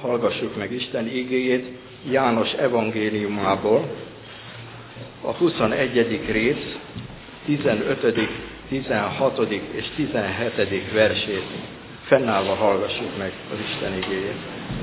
Hallgassuk meg Isten igéjét János evangéliumából, a 21. rész 15., 16. és 17. versét. Fennállva hallgassuk meg az Isten igéjét.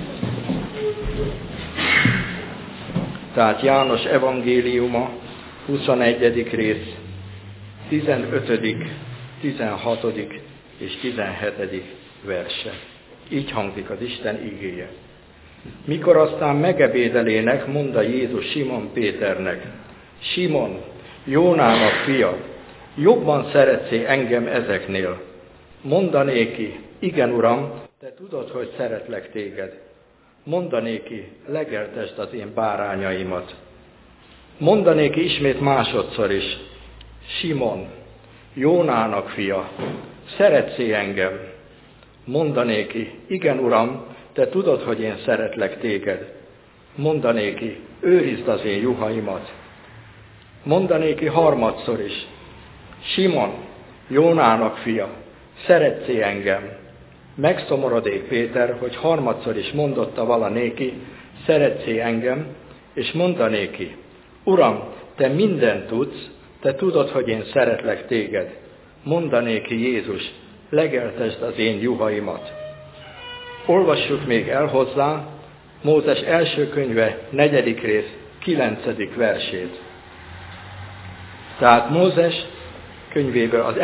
Tehát János evangéliuma, 21. rész, 15., 16. és 17. verse. Így hangzik az Isten igéje. Mikor aztán megebédelének, mondta Jézus Simon Péternek: Simon, Jónának fia, jobban szeretsz engem ezeknél? Mondanéki: igen, Uram, te tudod, hogy szeretlek téged. Mondanéki: legeltesd az én bárányaimat. Mondanéki ismét másodszor is: Simon, Jónának fia, szeretsz engem? Mondanéki: igen, Uram, te tudod, hogy én szeretlek téged. Mondanéki: őrizd az én juhaimat. Mondanéki harmadszor is: Simon, Jónának fia, szeretsz engem? Megszomorodék Péter, hogy harmadszor is mondotta valanéki: szeretsz engem, és mondanéki: Uram, te mindent tudsz, te tudod, hogy én szeretlek téged. Mondanéki Jézus: legeltesd az én juhaimat. Olvassuk még el hozzá Mózes első könyve 4. rész 9. versét. Tehát Mózes könyvéből az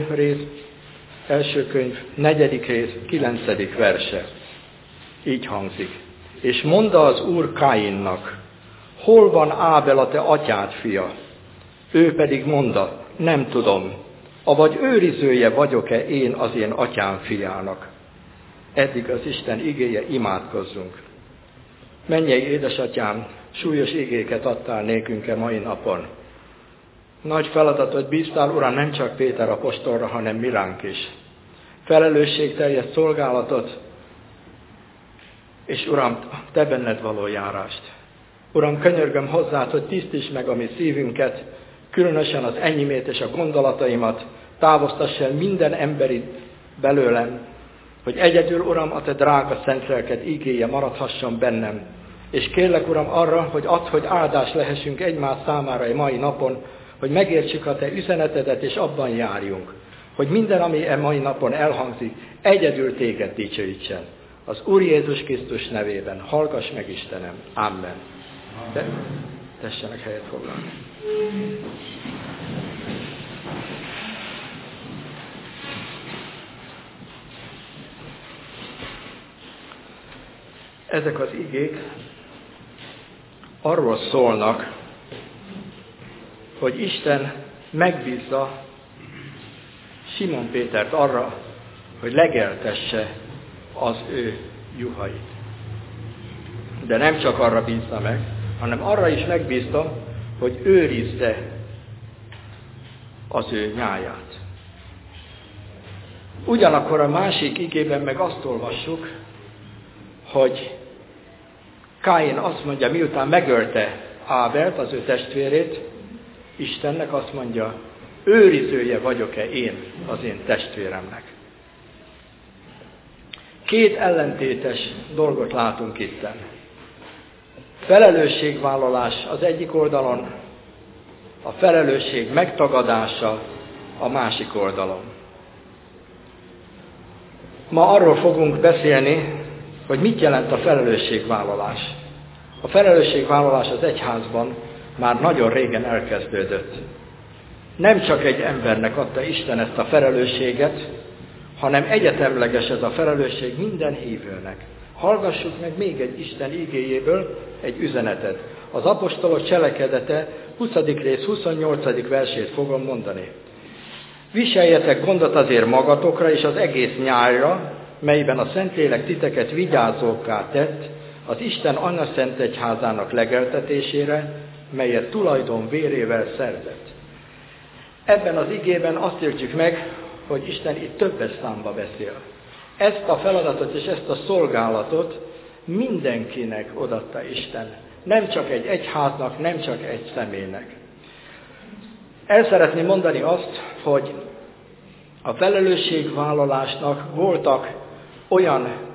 első könyv 4. rész 9. verse. Így hangzik. És mondta az Úr Káinnak: hol van Ábel a te atyád fia? Ő pedig mondta: nem tudom, avagy őrizője vagyok-e én az én atyám fiának. Eddig az Isten igéje, imádkozzunk. Mennyei édesatyám, súlyos igéket adtál nékünk mai napon. Nagy feladatot bíztál, Uram, nem csak Péter apostolra, hanem mi ránk is. Felelősségteljes szolgálatot, és Uram, te benned való járást. Uram, könyörgöm hozzád, hogy tisztíts meg a mi szívünket, különösen az enyémét és a gondolataimat, távoztass el minden emberi belőlem, hogy egyedül, Uram, a te drága szent lelked igéje maradhasson bennem. És kérlek, Uram, arra, hogy add, hogy áldás lehessünk egymás számára egy mai napon, hogy megértsük a te üzenetedet, és abban járjunk. Hogy minden, ami mai napon elhangzik, egyedül téged dicsőítsen. Az Úr Jézus Krisztus nevében hallgass meg, Istenem. Amen. De tessenek helyet foglalni. Ezek az igék arról szólnak, hogy Isten megbízza Simon Pétert arra, hogy legeltesse az ő juhait. De nem csak arra bízza meg, hanem arra is megbízta, hogy őrizze az ő nyáját. Ugyanakkor a másik igében meg azt olvassuk, hogy Káin azt mondja, miután megölte Ábelt, az ő testvérét, Istennek azt mondja: őrizője vagyok-e én az én testvéremnek. Két ellentétes dolgot látunk itten. Felelősségvállalás az egyik oldalon, a felelősség megtagadása a másik oldalon. Ma arról fogunk beszélni, hogy mit jelent a felelősségvállalás. A felelősségvállalás az egyházban már nagyon régen elkezdődött. Nem csak egy embernek adta Isten ezt a felelősséget, hanem egyetemleges ez a felelősség minden hívőnek. Hallgassuk meg még egy Isten igéjéből egy üzenetet. Az apostolok cselekedete 20. rész 28. versét fogom mondani. Viseljetek gondot azért magatokra és az egész nyárra, melyben a Szentlélek titeket vigyázókká tett az Isten Anna Szent Egyházának legeltetésére, melyet tulajdon vérével szerzett. Ebben az igében azt értjük meg, hogy Isten itt többes számba beszél. Ezt a feladatot és ezt a szolgálatot mindenkinek odatta Isten. Nem csak egy egyháznak, nem csak egy személynek. El szeretném mondani azt, hogy a felelősségvállalásnak voltak olyan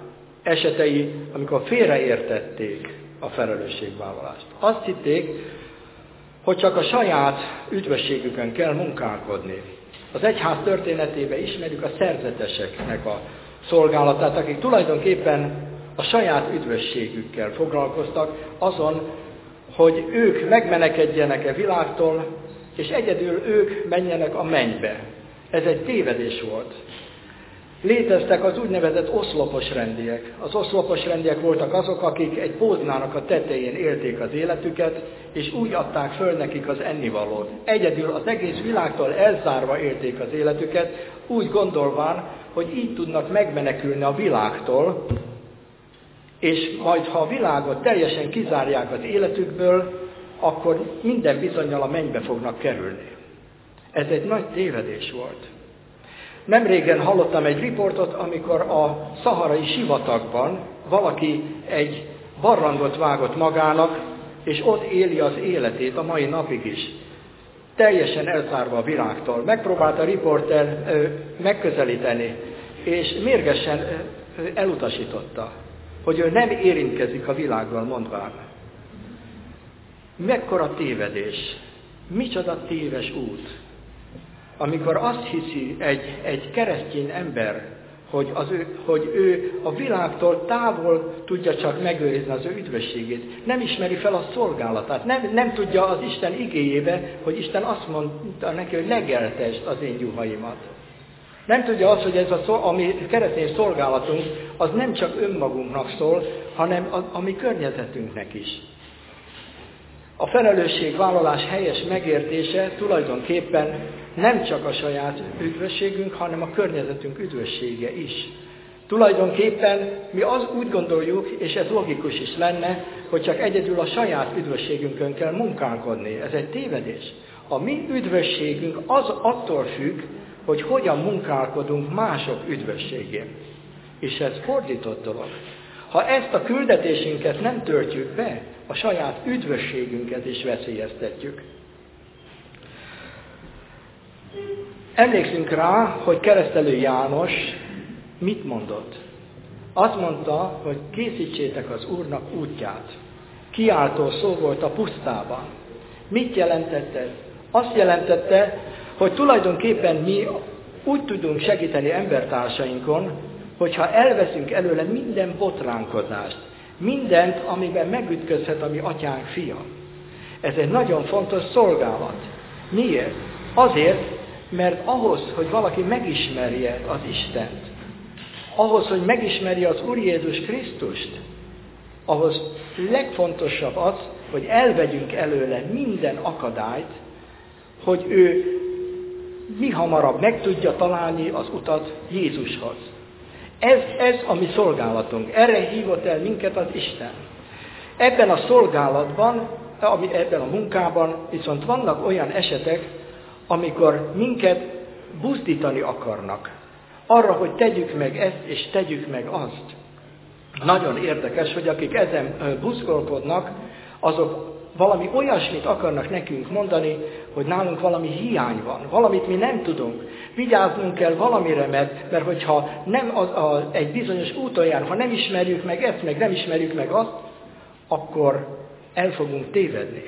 esetei, amikor félreértették a felelősségvállalást. Azt hitték, hogy csak a saját üdvösségükön kell munkálkodni. Az egyház történetében ismerjük a szerzeteseknek a szolgálatát, akik tulajdonképpen a saját üdvösségükkel foglalkoztak, azon, hogy ők megmenekedjenek a világtól, és egyedül ők menjenek a mennybe. Ez egy tévedés volt. Léteztek az úgynevezett oszlopos rendiek. Az oszlopos rendiek voltak azok, akik egy póznának a tetején élték az életüket, és úgy adták föl nekik az ennivalót. Egyedül az egész világtól elzárva élték az életüket, úgy gondolván, hogy így tudnak megmenekülni a világtól, és majd ha a világot teljesen kizárják az életükből, akkor minden bizonnyal a mennybe fognak kerülni. Ez egy nagy tévedés volt. Nemrégen hallottam egy riportot, amikor a szaharai sivatagban valaki egy barlangot vágott magának, és ott éli az életét a mai napig is. Teljesen elzárva a világtól. Megpróbálta a riporter megközelíteni, és mérgesen elutasította, hogy ő nem érintkezik a világgal, mondván. Mekkora tévedés, micsoda téves út, amikor azt hiszi egy keresztény ember, hogy ő a világtól távol tudja csak megőrizni az ő üdvösségét. Nem ismeri fel a szolgálatát, nem tudja az Isten igéjébe, hogy Isten azt mondta neki, hogy ne geltesd az én juhaimat. Nem tudja azt, hogy ez a mi keresztény szolgálatunk, az nem csak önmagunknak szól, hanem a mi környezetünknek is. A felelősségvállalás helyes megértése tulajdonképpen nem csak a saját üdvösségünk, hanem a környezetünk üdvössége is. Tulajdonképpen mi úgy gondoljuk, és ez logikus is lenne, hogy csak egyedül a saját üdvösségünkön kell munkálkodni. Ez egy tévedés. A mi üdvösségünk az attól függ, hogy hogyan munkálkodunk mások üdvösségén. És ez fordított dolog. Ha ezt a küldetésünket nem töltjük be, a saját üdvösségünket is veszélyeztetjük. Emlékszünk rá, hogy Keresztelő János mit mondott. Azt mondta, hogy készítsétek az Úrnak útját. Kiáltó szó volt a pusztában. Mit jelentette ez? Azt jelentette, hogy tulajdonképpen mi úgy tudunk segíteni embertársainkon, hogyha elveszünk előle minden botránkozást, mindent, amiben megütközhet a mi atyánk fia. Ez egy nagyon fontos szolgálat. Miért? Azért, mert ahhoz, hogy valaki megismerje az Istent, ahhoz, hogy megismerje az Úr Jézus Krisztust, ahhoz legfontosabb az, hogy elvegyünk előle minden akadályt, hogy ő mi hamarabb meg tudja találni az utat Jézushoz. Ez a mi szolgálatunk. Erre hívott el minket az Isten. Ebben a szolgálatban, ebben a munkában viszont vannak olyan esetek, amikor minket buzdítani akarnak. Arra, hogy tegyük meg ezt, és tegyük meg azt. Nagyon érdekes, hogy akik ezen buzgolkodnak, azok valami olyasmit akarnak nekünk mondani, hogy nálunk valami hiány van, valamit mi nem tudunk. Vigyáznunk kell valamire, mert hogyha nem egy bizonyos úton jár, ha nem ismerjük meg ezt, meg nem ismerjük meg azt, akkor el fogunk tévedni.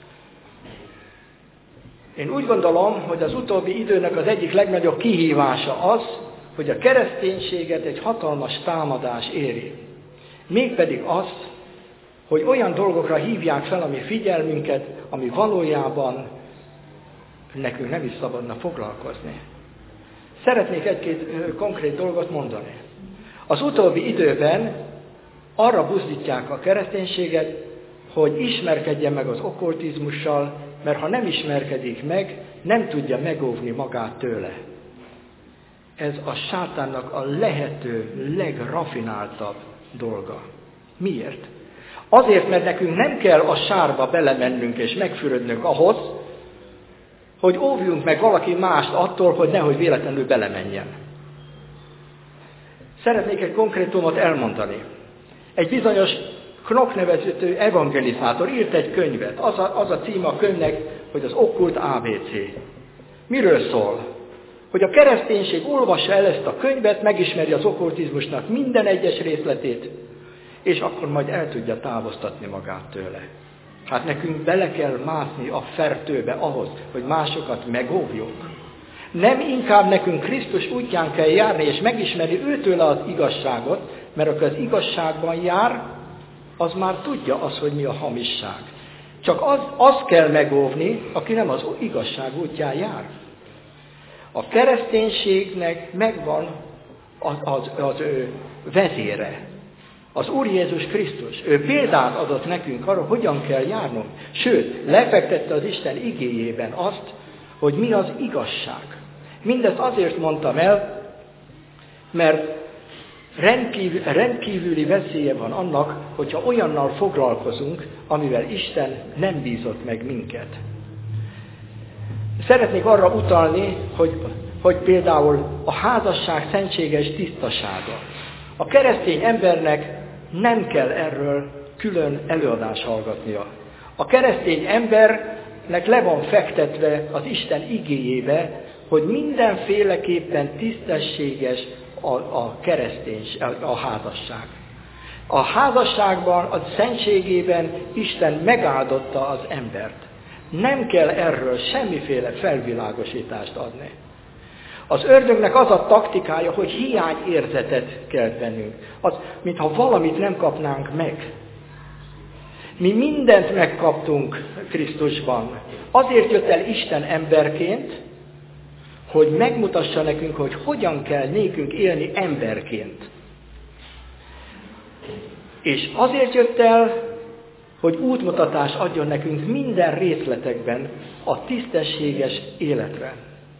Én úgy gondolom, hogy az utóbbi időnek az egyik legnagyobb kihívása az, hogy a kereszténységet egy hatalmas támadás éri. Mégpedig azt, hogy olyan dolgokra hívják fel a mi figyelmünket, ami valójában nekünk nem is szabadna foglalkozni. Szeretnék egy-két konkrét dolgot mondani. Az utóbbi időben arra buzdítják a kereszténységet, hogy ismerkedjen meg az okkultizmussal, mert ha nem ismerkedik meg, nem tudja megóvni magát tőle. Ez a sátánnak a lehető legrafináltabb dolga. Miért? Azért, mert nekünk nem kell a sárba belemennünk és megfürödnünk ahhoz, hogy óvjunk meg valaki mást attól, hogy nehogy véletlenül belemenjen. Szeretnék egy konkrétumot elmondani. Egy bizonyos Knock nevezető evangelizátor írt egy könyvet. Az a címe a könyvnek, hogy az okkult ABC. Miről szól? hogy a kereszténység olvassa el ezt a könyvet, megismeri az okkultizmusnak minden egyes részletét, és akkor majd el tudja távoztatni magát tőle. Hát nekünk bele kell mászni a fertőbe ahhoz, hogy másokat megóvjunk. Nem inkább nekünk Krisztus útján kell járni, és megismerni őtőle az igazságot, mert aki az igazságban jár, az már tudja azt, hogy mi a hamisság. Csak az kell megóvni, aki nem az igazság útján jár. A kereszténységnek megvan az vezére. Az Úr Jézus Krisztus. Ő példát adott nekünk arra, hogyan kell járnunk. Sőt, lefektette az Isten igéjében azt, hogy mi az igazság. Mindezt azért mondtam el, mert rendkívüli veszélye van annak, hogyha olyannal foglalkozunk, amivel Isten nem bízott meg minket. Szeretnék arra utalni, hogy például a házasság szentséges tisztasága. A keresztény embernek nem kell erről külön előadást hallgatnia. A keresztény embernek le van fektetve az Isten igéjébe, hogy mindenféleképpen tisztességes a házasság. A házasságban, a szentségében Isten megáldotta az embert. Nem kell erről semmiféle felvilágosítást adni. Az ördögnek az a taktikája, hogy hiányérzetet kelt bennünk. Az, mintha valamit nem kapnánk meg. Mi mindent megkaptunk Krisztusban. Azért jött el Isten emberként, hogy megmutassa nekünk, hogy hogyan kell nékünk élni emberként. És azért jött el, hogy útmutatást adjon nekünk minden részletekben a tisztességes életre.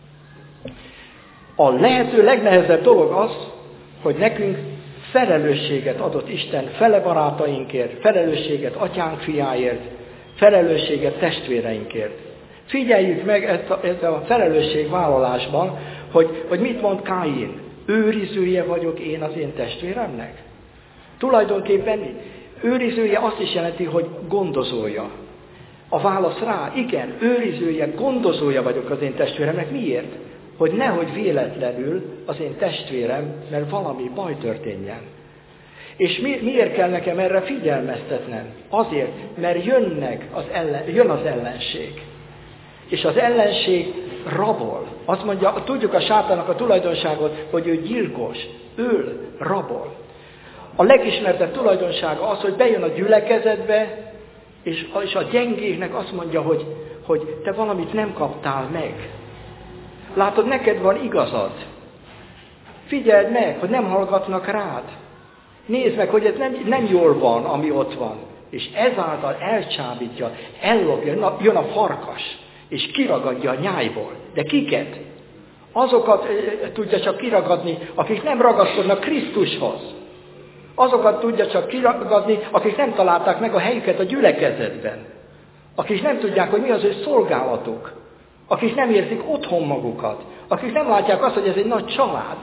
A lehető legnehezebb dolog az, hogy nekünk felelősséget adott Isten fele barátainkért, felelősséget atyánk fiáért, felelősséget testvéreinkért. Figyeljük meg ezt a felelősségvállalásban, hogy mit mond Káin. Őrizője vagyok én az én testvéremnek? Tulajdonképpen őrizője azt is jelenti, hogy gondozója. A válasz rá, igen, őrizője, gondozója vagyok az én testvéremnek. Miért? Hogy nehogy véletlenül az én testvérem, mert valami baj történjen. És miért kell nekem erre figyelmeztetnem? Azért, mert jön az ellenség. És az ellenség rabol. Azt mondja, tudjuk a sátának a tulajdonságot, hogy ő gyilkos, öl, rabol. A legismertebb tulajdonsága az, hogy bejön a gyülekezetbe, és a gyengéknek azt mondja, hogy te valamit nem kaptál meg. Látod, neked van igazad. Figyeld meg, hogy nem hallgatnak rád. Nézd meg, hogy ez nem jól van, ami ott van. És ezáltal elcsábítja, ellopja, jön a farkas, és kiragadja a nyájból. De kiket? Azokat tudja csak kiragadni, akik nem ragaszkodnak Krisztushoz. Azokat tudja csak kiragadni, akik nem találták meg a helyüket a gyülekezetben. Akik nem tudják, hogy mi az ő szolgálatuk. Akik nem érzik otthon magukat. Akik nem látják azt, hogy ez egy nagy család.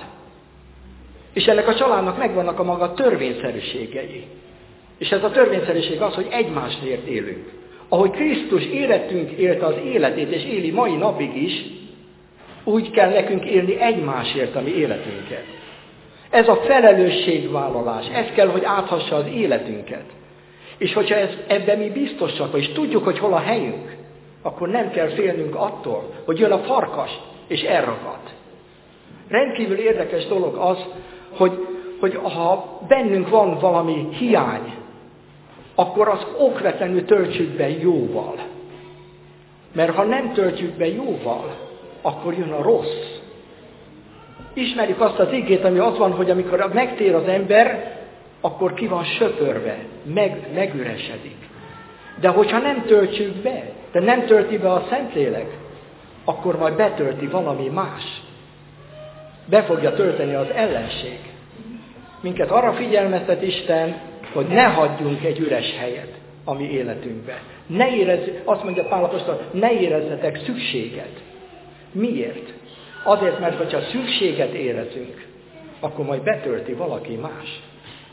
És ennek a családnak megvannak a maga törvényszerűségei. És ez a törvényszerűség az, hogy egymásért élünk. Ahogy Krisztus élte az életét, és éli mai napig is, úgy kell nekünk élni egymásért a mi életünket. Ez a felelősségvállalás, ez kell, hogy áthassa az életünket. És hogyha ebben mi biztosak, és tudjuk, hogy hol a helyünk, akkor nem kell félnünk attól, hogy jön a farkas, és elragad. Rendkívül érdekes dolog az, hogy ha bennünk van valami hiány, akkor az okvetlenül töltsük be jóval. Mert ha nem töltjük be jóval, akkor jön a rossz. Ismerjük azt az igét, ami az van, hogy amikor megtér az ember, akkor ki van söpörve, megüresedik. De hogyha nem töltjük be, de nem tölti be a Szentlélek, akkor majd betölti valami más. Be fogja tölteni az ellenség. Minket arra figyelmeztet Isten, hogy ne hagyjunk egy üres helyet a mi életünkbe. Azt mondja Pál apostol, ne érezzetek szükséget. Miért? Azért, mert hogyha szükséget érezünk, akkor majd betölti valaki más.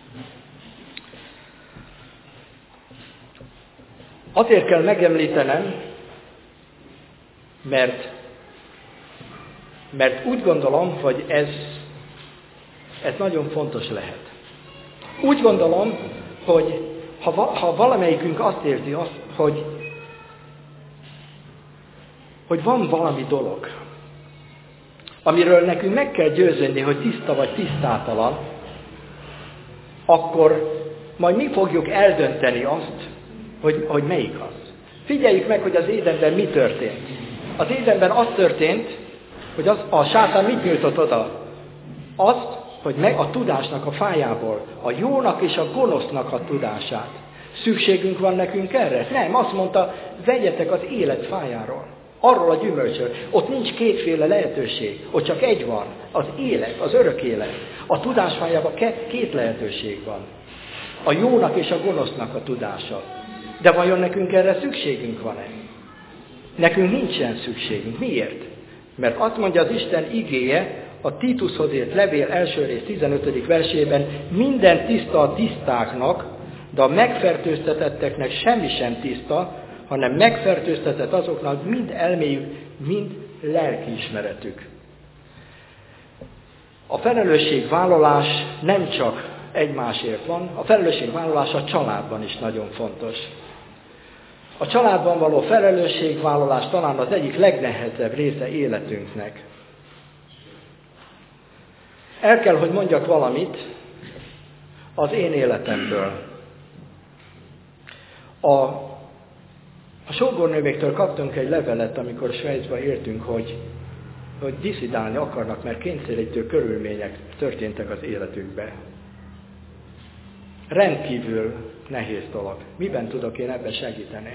Azért kell megemlítenem, mert Mert úgy gondolom, hogy ez nagyon fontos lehet. Úgy gondolom, hogy ha valamelyikünk azt érzi, hogy van valami dolog, amiről nekünk meg kell győződni, hogy tiszta vagy tisztátalan, akkor majd mi fogjuk eldönteni azt, hogy melyik az. Figyeljük meg, hogy az Édenben mi történt. Az Édenben az történt, hogy a sátán mit nyújtott oda? Azt, hogy meg a tudásnak a fájából, a jónak és a gonosznak a tudását. Szükségünk van nekünk erre? Nem, azt mondta, vegyetek az élet fájáról. Arról a gyümölcsről. Ott nincs kétféle lehetőség. Ott csak egy van. Az élet, az örök élet. A tudás fájában két lehetőség van. A jónak és a gonosznak a tudása. De vajon nekünk erre szükségünk van-e? Nekünk nincsen szükségünk. Miért? Mert azt mondja az Isten igéje, a Titushoz írt levél első rész 15. versében, minden tiszta a tisztáknak, de a megfertőztetetteknek semmi sem tiszta, hanem megfertőztetett azoknak mind elméjük, mind lelkiismeretük. A felelősségvállalás nem csak egymásért van, a felelősségvállalás a családban is nagyon fontos. A családban való felelősségvállalás talán az egyik legnehezebb része életünknek. El kell, hogy mondjak valamit az én életemből. A sógornőméktől kaptunk egy levelet, amikor Svájcba éltünk, hogy diszidálni akarnak, mert kényszerítő körülmények történtek az életükbe. Rendkívül nehéz dolog. Miben tudok én ebben segíteni?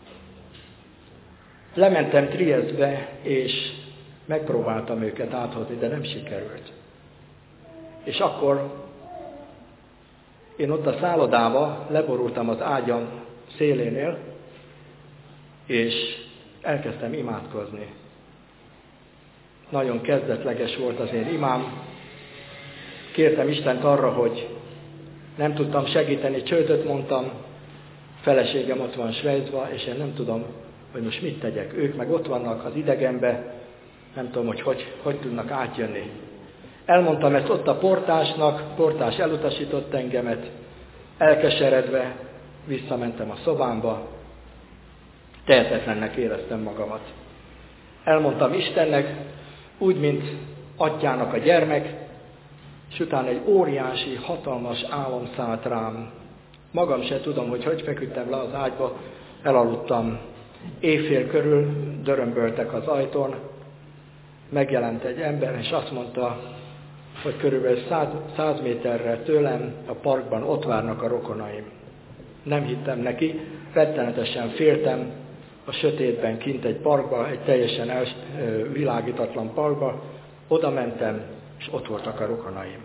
Lementem Triesztbe, és megpróbáltam őket áthozni, de nem sikerült. És akkor én ott a szállodába leborultam az ágyam szélénél, és elkezdtem imádkozni. Nagyon kezdetleges volt az én imám. Kértem Istent arra, hogy nem tudtam segíteni, csődöt mondtam, feleségem ott van Svájcba, és én nem tudom, hogy most mit tegyek. Ők meg ott vannak az idegenbe, nem tudom, hogy tudnak átjönni. Elmondtam ezt ott a portásnak, portás elutasított engemet, elkeseredve visszamentem a szobámba, tehetetlennek éreztem magamat. Elmondtam Istennek, úgy, mint atyának a gyermek, és utána egy óriási, hatalmas álom szállt rám. Magam se tudom, hogy feküdtem le az ágyba, elaludtam. Éjfél körül dörömböltek az ajtón, megjelent egy ember, és azt mondta, hogy körülbelül 100 méterre tőlem a parkban ott várnak a rokonaim. Nem hittem neki, rettenetesen féltem a sötétben kint egy parkba, egy teljesen világítatlan parkba, oda mentem, és ott voltak a rokonaim.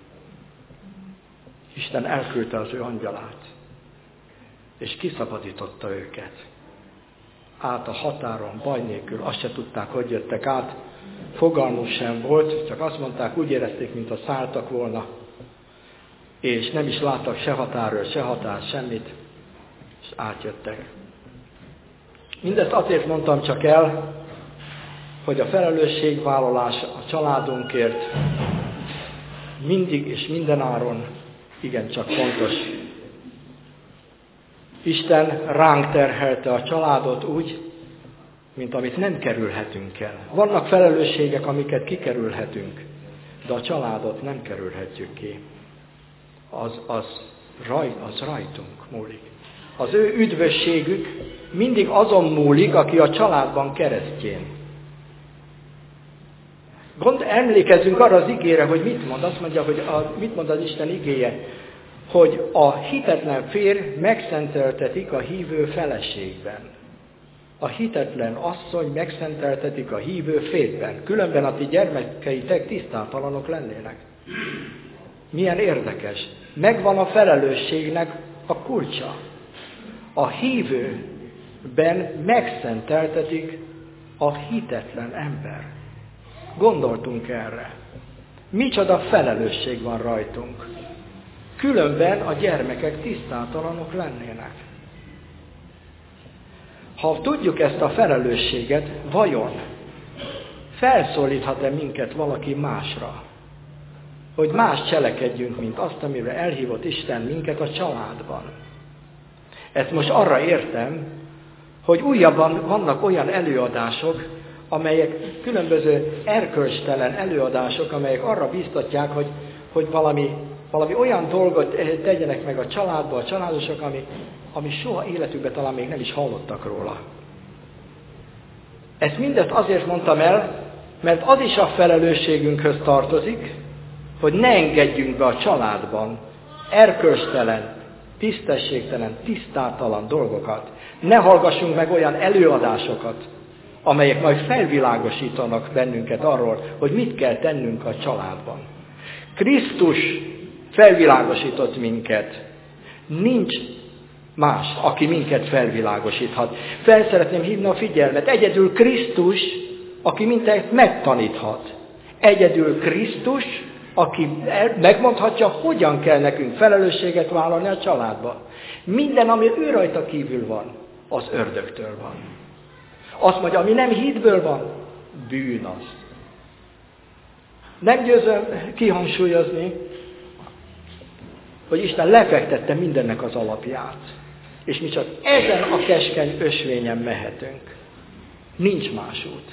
Isten elküldte az ő angyalát, és kiszabadította őket. Át a határon, baj nélkül, azt se tudták, hogy jöttek át, fogalmuk sem volt, csak azt mondták, úgy érezték, mintha szálltak volna, és nem is láttak se határőr, se határ, semmit, és átjöttek. Mindezt azért mondtam csak el, hogy a felelősségvállalás a családunkért mindig és mindenáron igencsak fontos. Isten ránk terhelte a családot úgy, mint amit nem kerülhetünk el. Vannak felelősségek, amiket kikerülhetünk, de a családot nem kerülhetjük ki. Az rajtunk múlik. Az ő üdvösségük mindig azon múlik, aki a családban keresztjén. Emlékezzünk arra az igére, hogy mit mond. Azt mondja, hogy mit mond az Isten igéje, hogy a hitetlen férj megszenteltetik a hívő feleségben. A hitetlen asszony megszenteltetik a hívő férjben. Különben a ti gyermekeitek tisztátalanok lennének. Milyen érdekes. Megvan a felelősségnek a kulcsa. A hívőben megszenteltetik a hitetlen ember. Gondoltunk erre. Micsoda felelősség van rajtunk. Különben a gyermekek tisztátalanok lennének. Ha tudjuk ezt a felelősséget, vajon felszólíthat-e minket valaki másra, hogy más cselekedjünk, mint azt, amire elhívott Isten minket a családban. Ezt most arra értem, hogy újabban vannak olyan előadások, amelyek különböző erkölcstelen előadások, amelyek arra biztatják, hogy valami olyan dolgot tegyenek meg a családban, a családosok, ami soha életükben talán még nem is hallottak róla. Ezt mindezt azért mondtam el, mert az is a felelősségünkhöz tartozik, hogy ne engedjünk be a családban erkölcstelen, tisztességtelen, tisztátalan dolgokat. Ne hallgassunk meg olyan előadásokat, amelyek majd felvilágosítanak bennünket arról, hogy mit kell tennünk a családban. Krisztus felvilágosított minket. Nincs más, aki minket felvilágosíthat. Fel szeretném hívni a figyelmet. Egyedül Krisztus, aki minket megtaníthat. Egyedül Krisztus, aki megmondhatja, hogyan kell nekünk felelősséget vállalni a családban. Minden, ami ő rajta kívül van, az ördögtől van. Azt mondja, ami nem hitből van, bűn az. Nem győzöm kihangsúlyozni, hogy Isten lefektette mindennek az alapját. És mi csak ezen a keskeny ösvényen mehetünk. Nincs más út.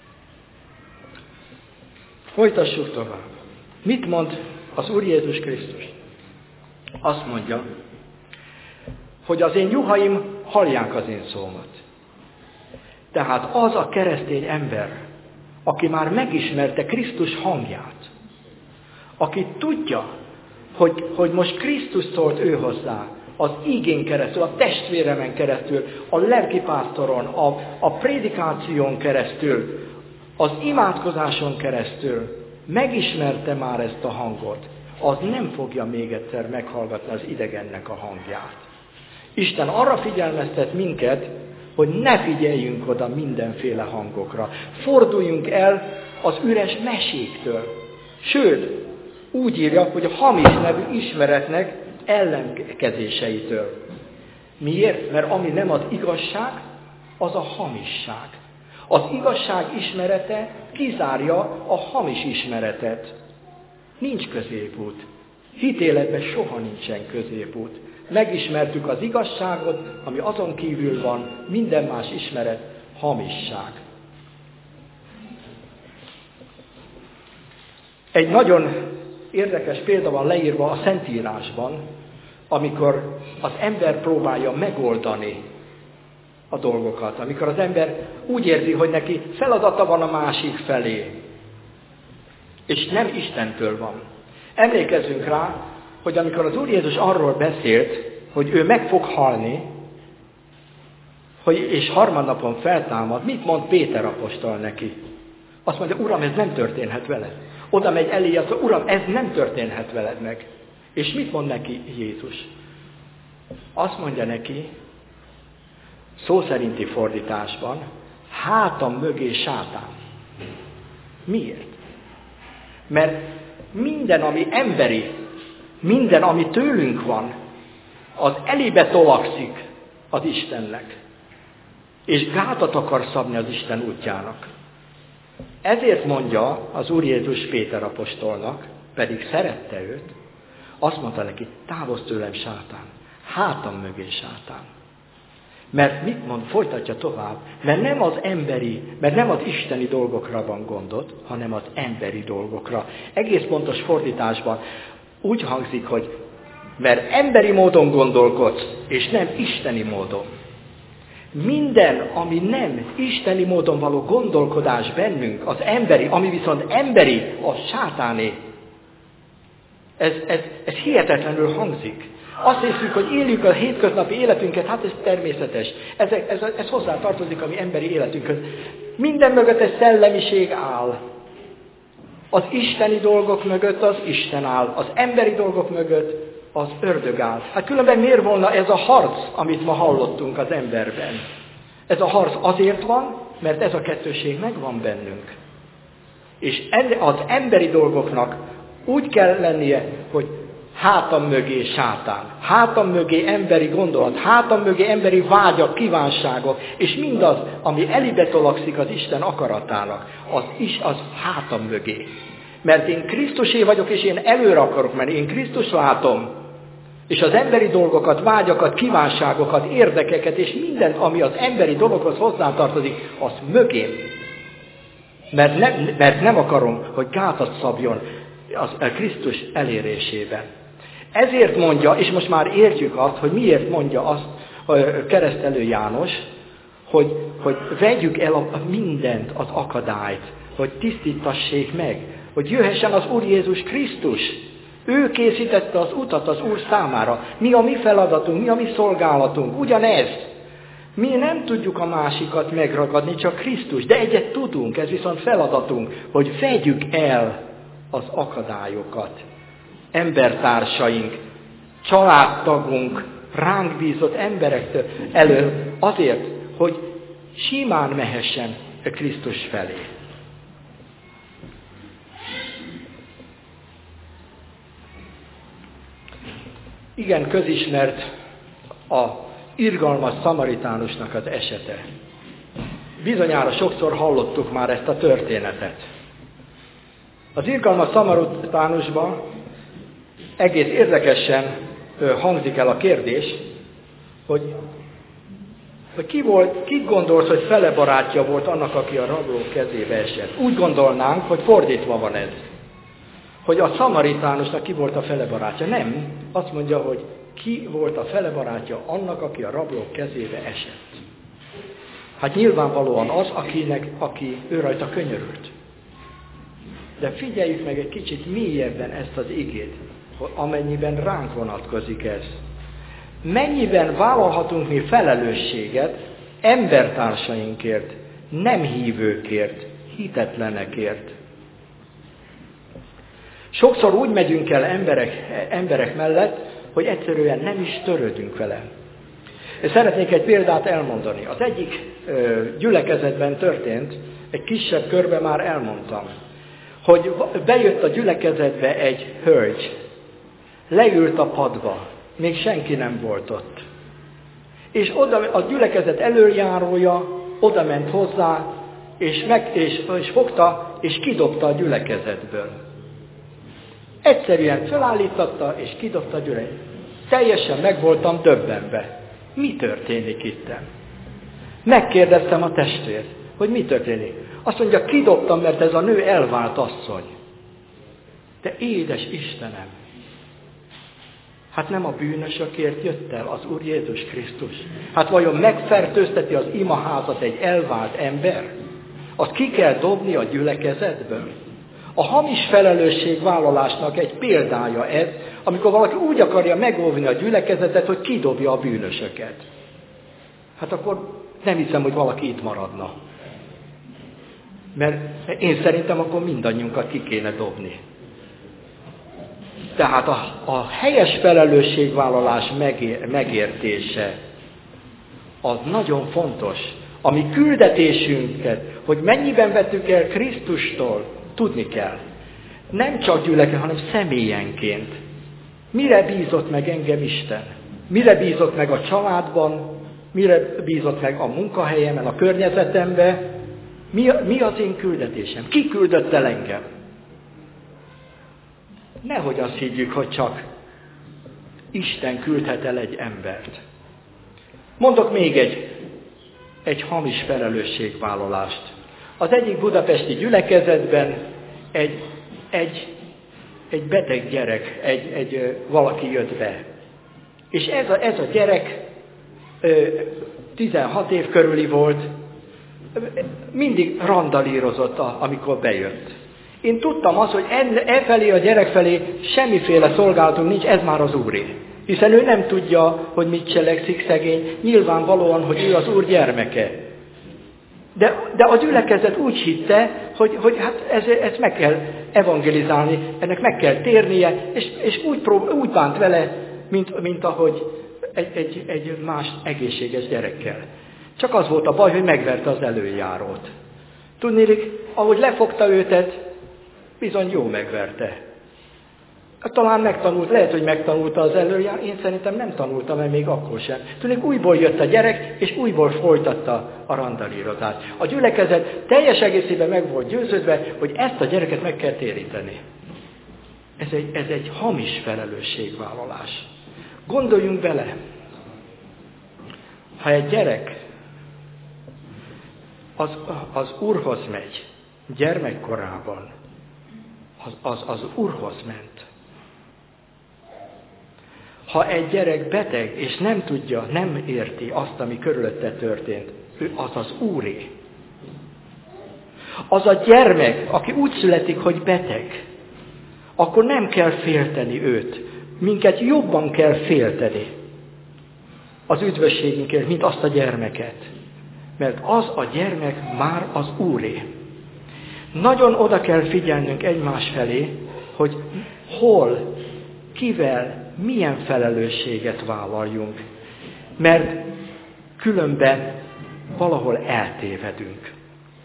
Folytassuk tovább. Mit mond az Úr Jézus Krisztus? Azt mondja, hogy az én juhaim hallják az én szómat. Tehát az a keresztény ember, aki már megismerte Krisztus hangját, aki tudja, hogy most Krisztus szólt ő hozzá, az ígén keresztül, a testvéremen keresztül, a lelkipásztoron, a prédikáción keresztül, az imádkozáson keresztül megismerte már ezt a hangot, az nem fogja még egyszer meghallgatni az idegennek a hangját. Isten arra figyelmeztet minket, hogy ne figyeljünk oda mindenféle hangokra. Forduljunk el az üres meséktől. Sőt, úgy írja, hogy a hamis nevű ismeretnek ellenkezéseitől. Miért? Mert ami nem az igazság, az a hamisság. Az igazság ismerete kizárja a hamis ismeretet. Nincs középút. Hitéletben soha nincsen középút. Megismertük az igazságot, ami azon kívül van, minden más ismeret hamisság. Egy nagyon érdekes példa van leírva a Szentírásban, amikor az ember próbálja megoldani a dolgokat, amikor az ember úgy érzi, hogy neki feladata van a másik felé, és nem Istentől van. Emlékezzünk rá, hogy amikor az Úr Jézus arról beszélt, hogy ő meg fog halni, és harmadnapon feltámad, mit mond Péter apostol neki? Azt mondja, Uram, ez nem történhet veled. Oda megy elé, azt mondja, Uram, ez nem történhet veled meg. És mit mond neki Jézus? Azt mondja neki, szó szerinti fordításban, hátam mögé sátán. Miért? Mert minden, ami emberi, minden, ami tőlünk van, az elébe tolakszik az Istennek. És gátat akar szabni az Isten útjának. Ezért mondja az Úr Jézus Péter apostolnak, pedig szerette őt, azt mondta neki, távozz tőlem sátán, hátam mögé sátán. Mert mit mond, folytatja tovább, mert nem az isteni dolgokra van gondod, hanem az emberi dolgokra. Egész pontos fordításban úgy hangzik, hogy mert emberi módon gondolkodsz, és nem isteni módon. Minden, ami nem isteni módon való gondolkodás bennünk, az emberi, ami viszont emberi, az sátáné. Ez hihetetlenül hangzik. Azt hiszük, hogy éljük a hétköznapi életünket, hát ez természetes. Ez hozzá tartozik a mi emberi életünkhöz. Minden mögött egy szellemiség áll. Az isteni dolgok mögött az Isten áll. Az emberi dolgok mögött az ördög áll. Hát különben miért volna ez a harc, amit ma hallottunk az emberben? Ez a harc azért van, mert ez a kettőség megvan bennünk. És az emberi dolgoknak úgy kell lennie, hogy hátam mögé sátán, hátam mögé emberi gondolat, hátam mögé emberi vágyak, kívánságok, és mindaz, ami elébe tolakszik az Isten akaratának, az hátam mögé. Mert én Krisztusé vagyok, és én előre akarok menni, én Krisztus látom, és az emberi dolgokat, vágyakat, kívánságokat, érdekeket, és mindent, ami az emberi dologhoz hozzátartozik, az mögém. Mert nem akarom, hogy gátat szabjon a Krisztus elérésében. Ezért mondja, és most már értjük azt, hogy miért mondja azt a keresztelő János, hogy vegyük el mindent, az akadályt, hogy tisztítassék meg, hogy jöhessen az Úr Jézus Krisztus. Ő készítette az utat az Úr számára. Mi a mi feladatunk, mi a mi szolgálatunk, ugyanez. Mi nem tudjuk a másikat megragadni, csak Krisztus, de egyet tudunk, ez viszont feladatunk, hogy vegyük el az akadályokat. Embertársaink, családtagunk, ránk bízott emberektől elől azért, hogy simán mehessen Krisztus felé. Igen, közismert a irgalmas szamaritánusnak az esete. Bizonyára sokszor hallottuk már ezt a történetet. Az irgalmas szamaritánusban egész érdekesen hangzik el a kérdés, hogy ki gondolsz, hogy fele barátja volt annak, aki a rablók kezébe esett. Úgy gondolnánk, hogy fordítva van ez. Hogy a szamaritánusnak ki volt a fele barátja. Nem. Azt mondja, hogy ki volt a fele barátja annak, aki a rablók kezébe esett. Hát nyilvánvalóan az, aki ő rajta könyörült. De figyeljük meg egy kicsit mélyebben ezt az igét, amennyiben ránk vonatkozik ez. Mennyiben vállalhatunk mi felelősséget embertársainkért, nem hívőkért, hitetlenekért. Sokszor úgy megyünk el emberek mellett, hogy egyszerűen nem is törődünk vele. Szeretnék egy példát elmondani. Az egyik gyülekezetben történt, egy kisebb körben már elmondtam, hogy bejött a gyülekezetbe egy hölgy, leült a padba, még senki nem volt ott. És oda, a gyülekezet előjárója oda ment hozzá, és fogta, és kidobta a gyülekezetből. Egyszerűen felállította, és kidobta a gyülekezetből. Teljesen meg voltam döbbenve. Mi történik itten? Megkérdeztem a testvért, hogy mi történik. Azt mondja, kidobtam, mert ez a nő elvált asszony. De édes Istenem! Hát nem a bűnösökért jött el az Úr Jézus Krisztus? Hát vajon megfertőzteti az imaházat egy elvált ember? Azt ki kell dobni a gyülekezetből? A hamis felelősségvállalásnak egy példája ez, amikor valaki úgy akarja megóvni a gyülekezetet, hogy kidobja a bűnösöket. Hát akkor nem hiszem, hogy valaki itt maradna. Mert én szerintem akkor mindannyiunkat ki kéne dobni. Tehát a helyes felelősségvállalás megértése az nagyon fontos. A mi küldetésünket, hogy mennyiben vettük el Krisztustól, tudni kell. Nem csak gyülekezet, hanem személyenként. Mire bízott meg engem Isten? Mire bízott meg a családban? Mire bízott meg a munkahelyemen, a környezetemben? Mi az én küldetésem? Ki küldött el engem? Nehogy azt higgyük, hogy csak Isten küldhet el egy embert. Mondok még egy hamis felelősségvállalást. Az egyik budapesti gyülekezetben egy beteg gyerek, valaki jött be. És ez a gyerek 16 év körüli volt, mindig randalírozott, amikor bejött. Én tudtam azt, hogy felé a gyerek felé semmiféle szolgálatunk nincs, ez már az Úré. Hiszen ő nem tudja, hogy mit cselekszik szegény, nyilvánvalóan, hogy ő az Úr gyermeke. De a gyülekezet úgy hitte, hogy hát ezt meg kell evangelizálni, ennek meg kell térnie, és úgy bánt vele, mint ahogy egy más egészséges gyerekkel. Csak az volt a baj, hogy megverte az előjárót. Tudnélik, ahogy lefogta őtet, bizony jó megverte. Talán megtanult, lehet, hogy megtanulta az előjár, én szerintem nem tanultam el még akkor sem. Tudnék, újból jött a gyerek, és újból folytatta a randalírozát. A gyülekezet teljes egészében meg volt győződve, hogy ezt a gyereket meg kell téríteni. Ez egy hamis felelősségvállalás. Gondoljunk bele, ha egy gyerek az Úrhoz megy, gyermekkorában, az Úrhoz ment. Ha egy gyerek beteg, és nem tudja, nem érti azt, ami körülötte történt, az az Úré. Az a gyermek, aki úgy születik, hogy beteg, akkor nem kell félteni őt. Minket jobban kell félteni az üdvösségünkért, mint azt a gyermeket. Mert az a gyermek már az Úré. Nagyon oda kell figyelnünk egymás felé, hogy hol, kivel, milyen felelősséget vállaljunk. Mert különben valahol eltévedünk.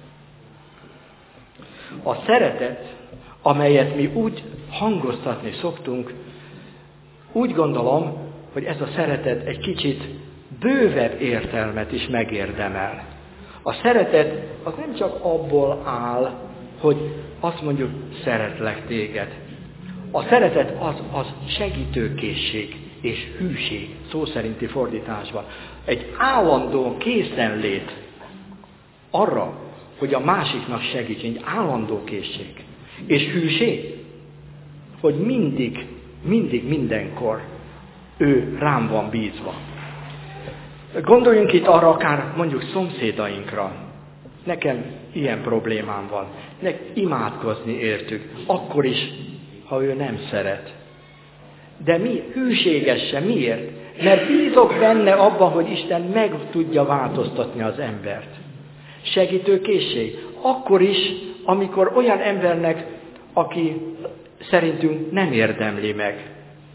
A szeretet, amelyet mi úgy hangoztatni szoktunk, úgy gondolom, hogy ez a szeretet egy kicsit bővebb értelmet is megérdemel. A szeretet az nem csak abból áll, hogy azt mondjuk, szeretlek téged. A szeretet az segítőkészség és hűség, szó szerinti fordításban. Egy állandó készenlét arra, hogy a másiknak segítsen, egy állandó készség. És hűség, hogy mindig, mindenkor ő rám van bízva. Gondoljunk itt arra akár mondjuk szomszédainkra. Nekem ilyen problémám van. Imádkozni értük. Akkor is, ha ő nem szeret. De mi hűségesen? Miért? Mert bízok benne abban, hogy Isten meg tudja változtatni az embert. Segítőkészség. Akkor is, amikor olyan embernek, aki szerintünk nem érdemli meg.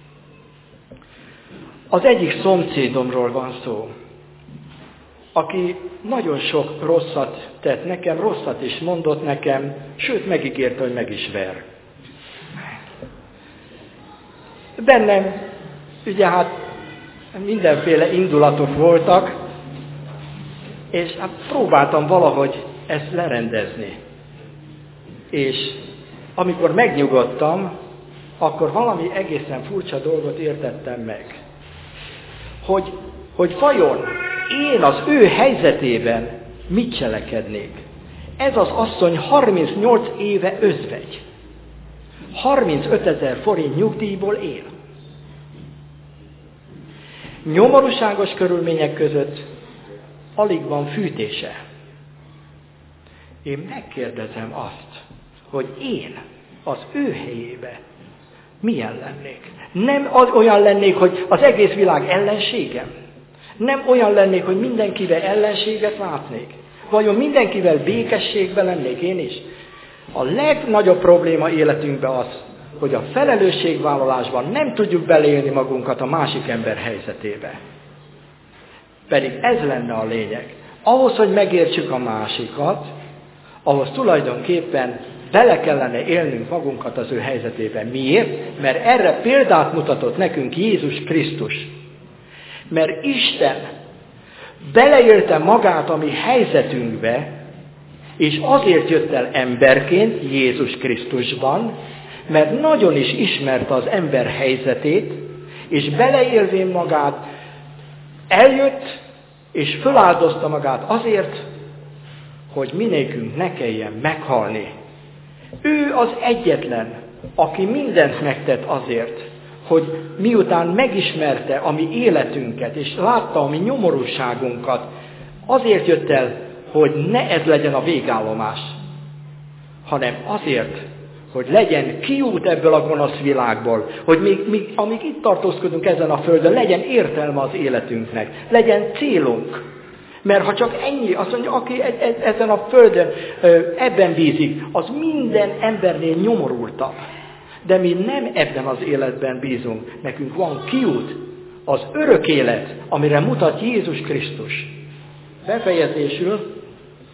Az egyik szomszédomról van szó, aki nagyon sok rosszat tett nekem, rosszat is mondott nekem, sőt megígérte, hogy meg is ver. Bennem ugye mindenféle indulatok voltak, és próbáltam valahogy ezt lerendezni. És amikor megnyugodtam, akkor valami egészen furcsa dolgot értettem meg. Hogy vajon én az ő helyzetében mit cselekednék? Ez az asszony 38 éve özvegy. 35 000 forint nyugdíjból él. Nyomorúságos körülmények között alig van fűtése. Én megkérdezem azt, hogy én az ő helyébe milyen lennék? Nem olyan lennék, hogy az egész világ ellenségem? Nem olyan lennék, hogy mindenkivel ellenséget látnék? Vajon mindenkivel békességben lennék én is? A legnagyobb probléma életünkben az, hogy a felelősségvállalásban nem tudjuk beleélni magunkat a másik ember helyzetébe. Pedig ez lenne a lényeg. Ahhoz, hogy megértsük a másikat, ahhoz tulajdonképpen bele kellene élnünk magunkat az ő helyzetében. Miért? Mert erre példát mutatott nekünk Jézus Krisztus. Mert Isten beleélte magát a mi helyzetünkbe, és azért jött el emberként Jézus Krisztusban, mert nagyon is ismerte az ember helyzetét, és beleélvén magát eljött, és föláldozta magát azért, hogy minékünk ne kelljen meghalni. Ő az egyetlen, aki mindent megtett azért, hogy miután megismerte a mi életünket, és látta a mi nyomorúságunkat, azért jött el, hogy ne ez legyen a végállomás, hanem azért, hogy legyen kiút ebből a gonosz világból, hogy amíg itt tartózkodunk ezen a földön, legyen értelme az életünknek, legyen célunk. Mert ha csak ennyi, azt mondja, aki ezen a földön ebben bízik, az minden embernél nyomorultabb. De mi nem ebben az életben bízunk. Nekünk van kiút, az örök élet, amire mutat Jézus Krisztus. Befejezésül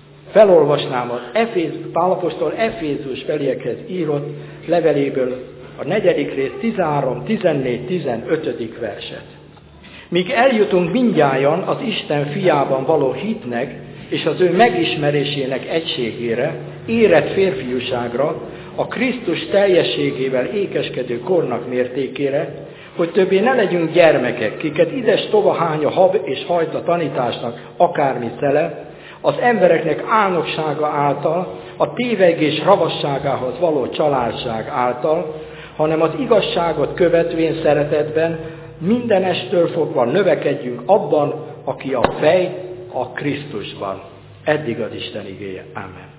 felolvasnám az Pál apostol Efézus feliekhez írott leveléből a 4. rész 13, 14, 15. verset. Míg eljutunk mindnyájan az Isten fiában való hitnek és az ő megismerésének egységére, érett férfiúságra, a Krisztus teljességével ékeskedő kornak mértékére, hogy többé ne legyünk gyermekek, kiket ides-tova hány a hab és hajt a tanításnak akármi szele, az embereknek álnoksága által, a tévegés ravasságához való családság által, hanem az igazságot követvén szeretetben mindenestől fogva növekedjünk abban, aki a fej, a Krisztusban. Eddig az Isten igéje. Amen.